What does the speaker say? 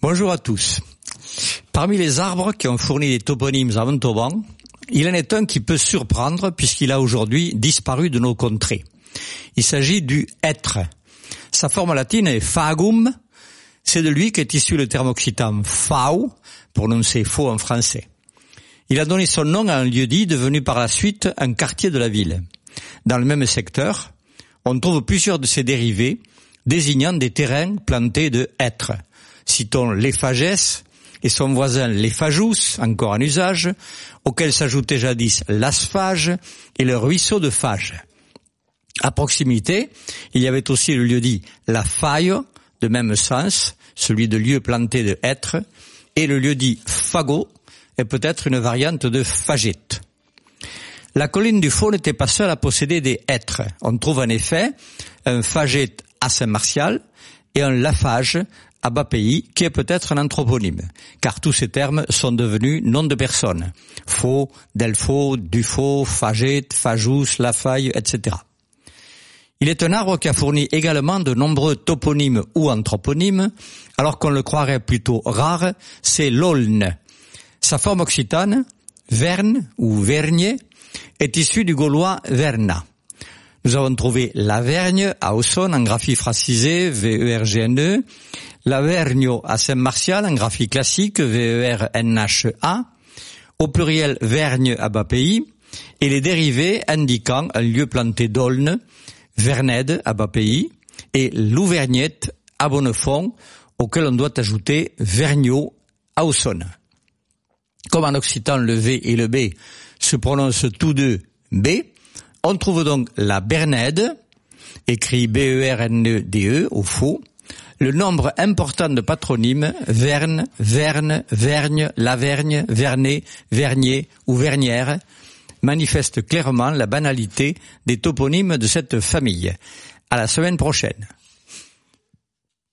Bonjour à tous. Parmi les arbres qui ont fourni des toponymes à Montauban, il en est un qui peut surprendre puisqu'il a aujourd'hui disparu de nos contrées. Il s'agit du hêtre. Sa forme latine est fagum. C'est de lui qu'est issu le terme occitan fau, prononcé faux en français. Il a donné son nom à un lieu-dit devenu par la suite un quartier de la ville. Dans le même secteur, on trouve plusieurs de ses dérivés désignant des terrains plantés de hêtres. Citons l'Éphages et son voisin l'Éphajus, encore en usage, auquel s'ajoutait jadis l'Asphage et le ruisseau de Phage. À proximité, il y avait aussi le lieu-dit la Faille, de même sens, celui de lieu planté de hêtres, et le lieu-dit Fagot est peut-être une variante de Fagette. La colline du Faux n'était pas seule à posséder des hêtres. On trouve en effet un Fagette à Saint-Martial et un Lafage à Bas-Pays, qui est peut-être un anthroponyme, car tous ces termes sont devenus noms de personnes. Faux, Delfaux, Dufaux, Fagette, Fajous, Lafaille, etc. Il est un arbre qui a fourni également de nombreux toponymes ou anthroponymes, alors qu'on le croirait plutôt rare, c'est l'aulne. Sa forme occitane, verne ou vernier, est issue du gaulois verna. Nous avons trouvé l'Avergne à Aussonne en graphie francisée, VERGNE, l'Avernio à Saint-Martial en graphie classique, VERNHA, au pluriel Vergne à Bas-Pays, et les dérivés indiquant un lieu planté d'aulne, Vernède à Bas-Pays, et l'Auvergnette à Bonnefond, auquel on doit ajouter Vergniaud à Aussonne. Comme en occitan le V et le B se prononcent tous deux B, on trouve donc la Bernède, écrit B-E-R-N-E-D-E au faux, le nombre important de patronymes Verne, Verne, Vergne, Lavergne, Vernet, Vernier ou Vernière manifestent clairement la banalité des toponymes de cette famille. À la semaine prochaine.